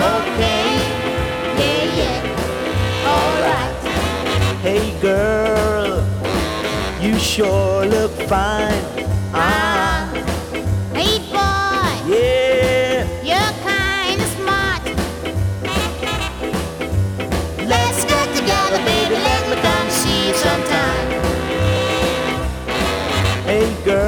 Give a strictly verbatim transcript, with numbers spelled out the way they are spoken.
Okay, yeah, yeah, alright. Hey girl, you sure look fine. Ah, Hey boy, yeah. you're kinda smart. Let's get together, baby, let me come see you sometime. Hey girl.